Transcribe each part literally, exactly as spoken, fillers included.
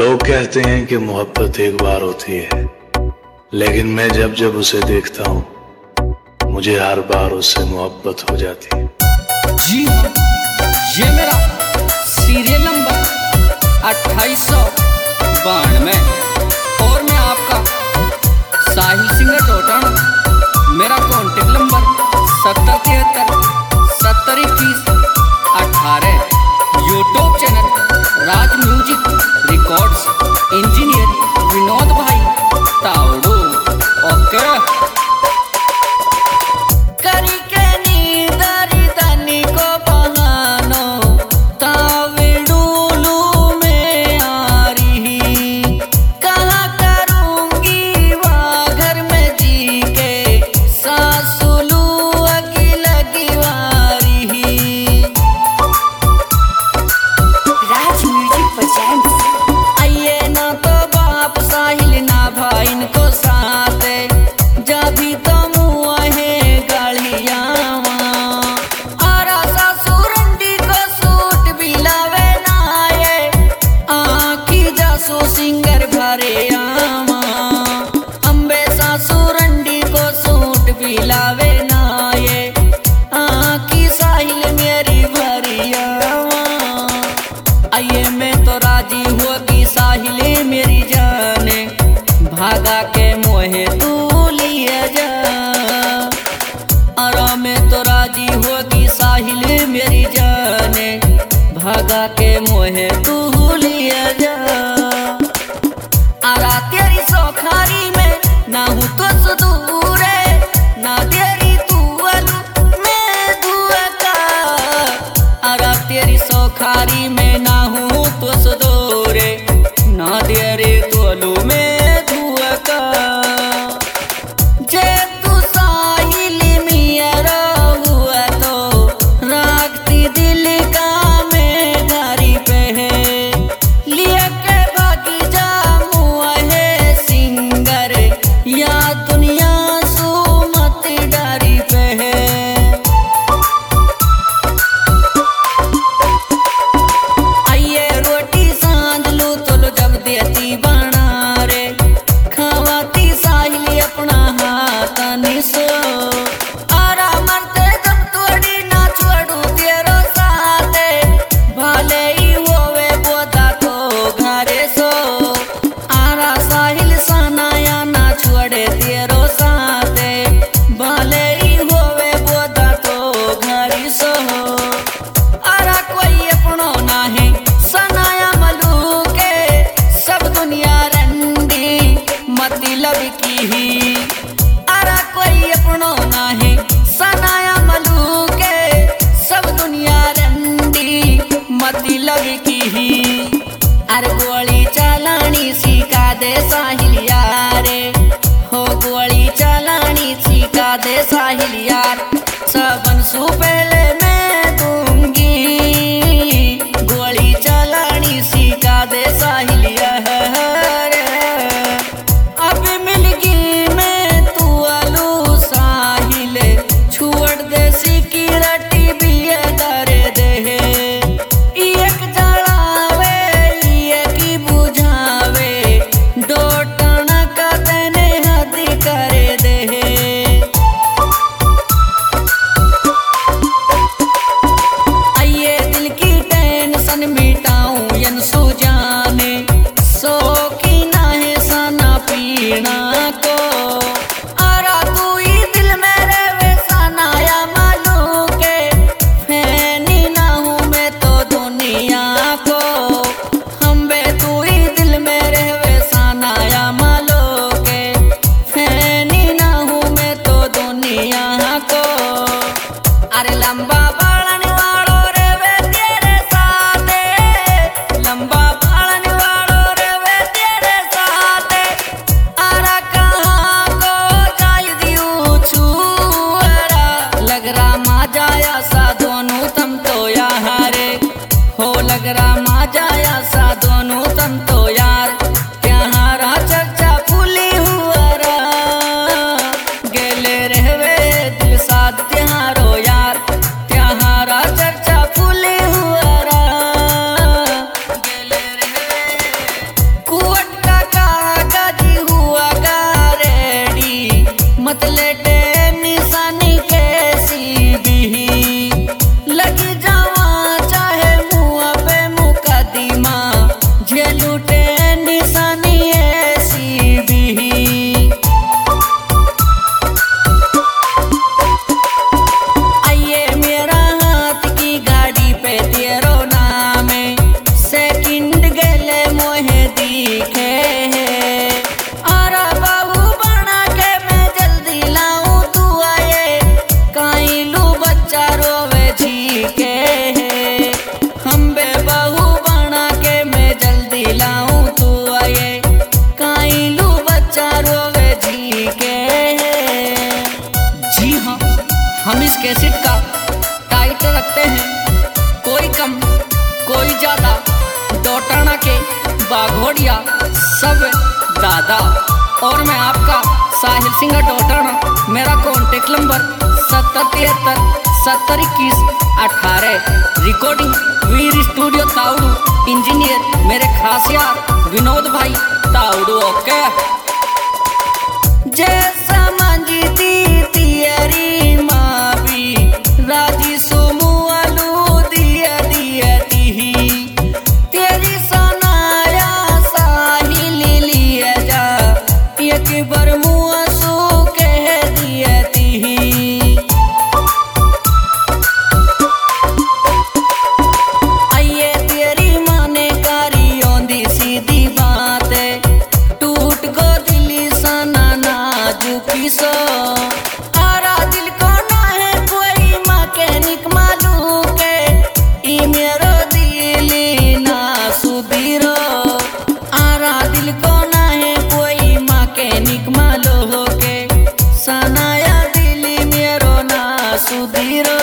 लोग कहते हैं कि मोहब्बत एक बार होती है, लेकिन मैं जब जब उसे देखता हूँ मुझे हर बार उससे मोहब्बत हो जाती है। जी हाँ, ये मेरा सीरियल नंबर अट्ठाईस सौ बानवे और मैं आपका साहिल सिंगर टोटन। मेरा कॉन्टेक्ट नंबर सत्तर तिहत्तर सत्तर इक्कीस अठारह। YouTube channel Raj music records, engineer Vinod भाई तावड़ू। ओके करी के नीदरी तनी को बहानो तावड़ूलू में आ रही। कहाँ करूंगी वहाँ घर में जी के सासुलू अगी लगी वारी। Raj music presents. आइए ना तो बाप साहिल ना भाईन को साथ जभी तो मुँहे गलियावा। आरा सासुरंडी को सूट भी लावे ना ये आँखी जासू सिंगर भरे आवा। अम्बे सासुरंडी को सूट भी लावे ना ये आँखी साहिल मेरी भरी आवा। आइए मैं तो राजी होगी साहिल मेरी जाने, भागा के मोहे तू लिए जा। अरे मैं तो राजी होगी साहिल मेरी जाने, भागा के मोहे तू लिए जा। अरा तेरी सौखारी में ना हूँ तो सुदूरे, ना तेरी तू अलू मैं दुआ का। अरा तेरी सौखारी में ना हूँ तो सुदूरे, ना तेरी तू अलू में दुआ का। जे तू साहिल मेरा हुआ तो रागती दिल का मैं घरी पे है। लिए के भागी जा मुँहे सिंगर या दुनिया सुमत डारी पे है। आइए रोटी सांझ लू तो लो जब देती बना रे, खावाती साहिल अपना हाथ निसो। आरा मरते दम तोड़ी ना छोड़ू तेरो साथे, भले ही होवे बोदा तो घरे सो। आरा साहिल सनाया ना छोड़े तेरो साथे, भले ही होवे बोदा तो घरी सो। आरा कोई अपनो ना है सनाया मलू के, सब दुनिया रंडी मतलब की ही। अरा कोई अपनो ना है सनाया मलू के, सब दुनिया रंडी मतलब की ही। अरे गोली चलानी सीखा दे साहिल यारे, हो गोली चलानी सीखा दे साहिल यार। सबन सु पहले मैं दूंगी, गोली चलानी सीखा दे साहिल यार। अब मिलगी मैं तू अलू साहिल, छोड़ दे सिक्योरिटी भी करे दे। एक जलावे एक ही बुझावे, डोटन का तेने हद करे दे। आइए दिल की टेंशन मिटाऊं यन सुजाने, सो की ना है साना पीना को। आरा तू ही दिल मेरे वैसा नाया मालू के, फैनी ना हूँ मैं तो दुनिया को। हम बे तू ही दिल मेरे वैसा नाया मालू के, फैनी ना हूँ मैं तो दुनिया को। अरे लंबा बालन वालो रे वे तेरे साथे, लंबा बालन वालो रे वे तेरे साथे। आरा कहाँ को जाय दियो छुअरा, लग रहा मा जाया सा दोनों तम तो यार हो। लग रहा मा जाया सा दोनों तम तो यार। त्याहारा चर्चा फूली हुआ रा, गेले रहवे दिल साथ त्याहारो यार। त्याहारा चर्चा फूली हुआ रा, गेले रहवे ज्यादा डोटाना के बाघोड़िया सब दादा। और मैं आपका साहिल सिंह डोटाना, मेरा कॉन्टेक्ट नंबर सत्तर तिहत्तर सत्तर इक्कीस अठारह। Recording Veer studio Tauru, engineer मेरे खास यार विनोद भाई ताउडू। ओके जैसा मांझी दी तियरी मावी राजी सुमु आलू दिया दिया दी तेरी सनाया साहिल लिया जा एक बार मुआ सो कह दिया दी। आइए तेरी माने कारी औंधी सीधी बात टूट गो दिली सना नाजुकी सो आरा दिल को ना है कोई मैकेनिक मालूम के ई मेरो दिली ना सुधीरो। आरा दिल को ना है कोई मैकेनिक मालूम के सनाया दिली मेरो ना सुधीरो।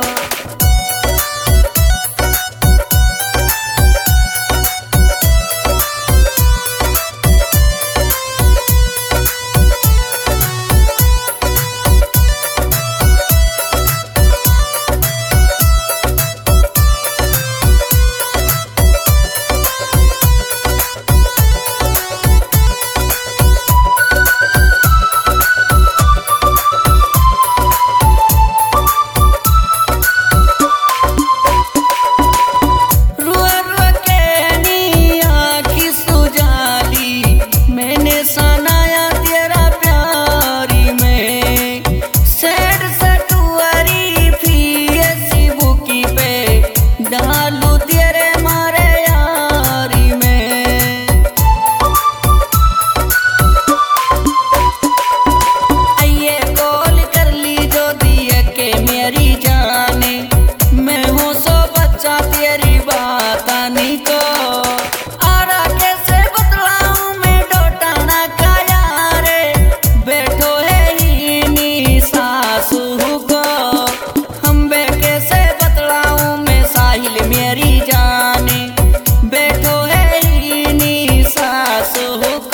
डालू तेरे मारे यारी में आइए कॉल कर ली जो दिए के मेरी जाने मैं हूँ सो बच्चा तेरी बात नहीं को आरा कैसे बतलाऊं मैं डोटाना का यारे बैठो है ही नी सासू को हम बे कैसे बतलाऊं मैं साहिल मेरी जाने बैठो है ही नी सासू को।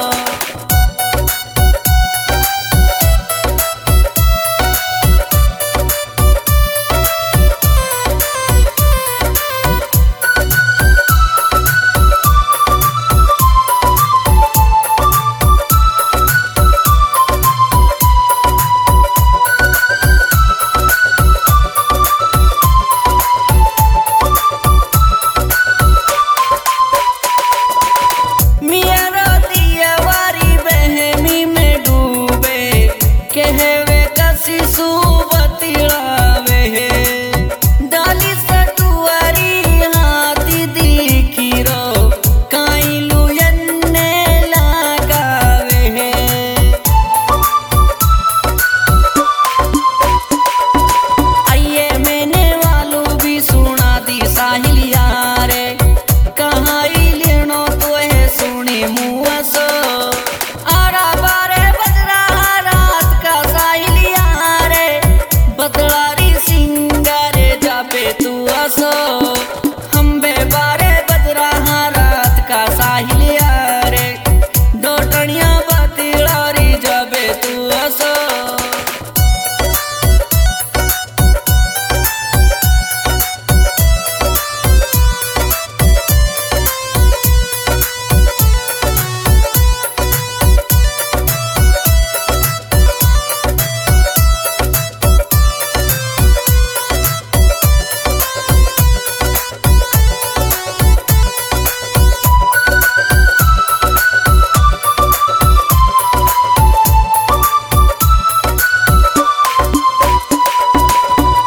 मेरा दिया वारी बहमी में डूबे कहवे कसी सुबतिलावे डाली सटुआरी हाथी दिखी रो काई लुयन्ने लगावे। आइए मैंने वालों भी सुना दी साहिलिया